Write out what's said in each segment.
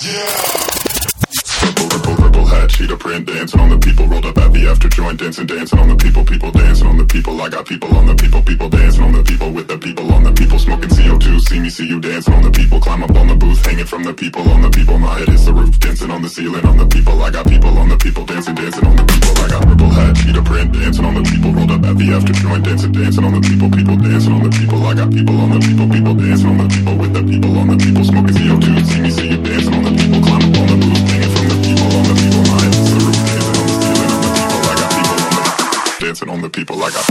Purple hat, cheetah print, dancing on the people. Rolled up at the after joint, dancing on the people. People dancing on the people. I got people on the people. People dancing on the people with the people on the people. Smoking CO2, see me, see you dancing on the people. Climb up on the booth, hanging from the people on the people. My head hits the roof, dancing on the ceiling on the people. I got people on the people, dancing on the people. I got purple hat, cheetah print, dancing on the people. Rolled up at the after joint, dancing on the people. People dancing on the people. I got people on the people. People dancing on the people with the people on the people. Smoking CO2, see me, see you dancing on the people. Climb up on the booth, hanging from the people on the people. My head hits the roof, dancing on the ceiling on the people. I got people on the dancing on the people. I got.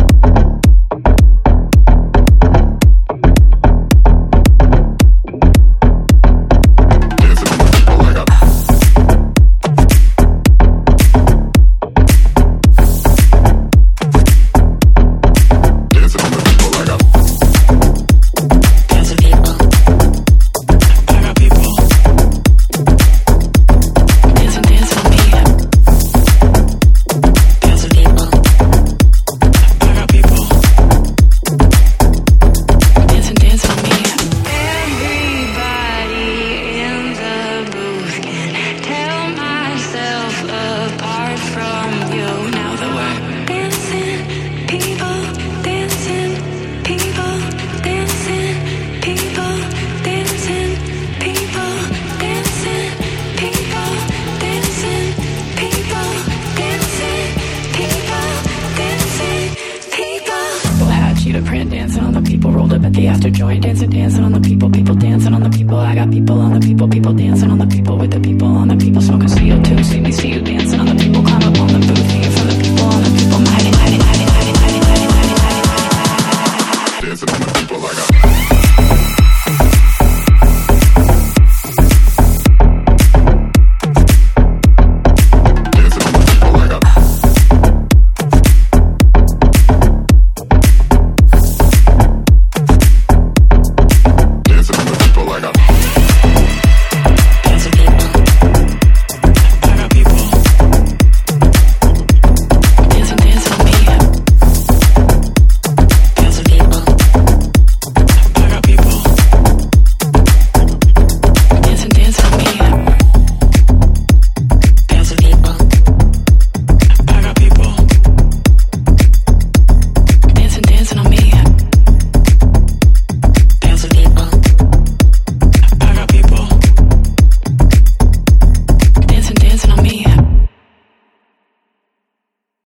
Dancing on the people, rolled up at the after joint, dancing on the people, people dancing on the people. I got people on the people, people dancing on the people with the people on the people. Smoking CO2, see me, see you dancing.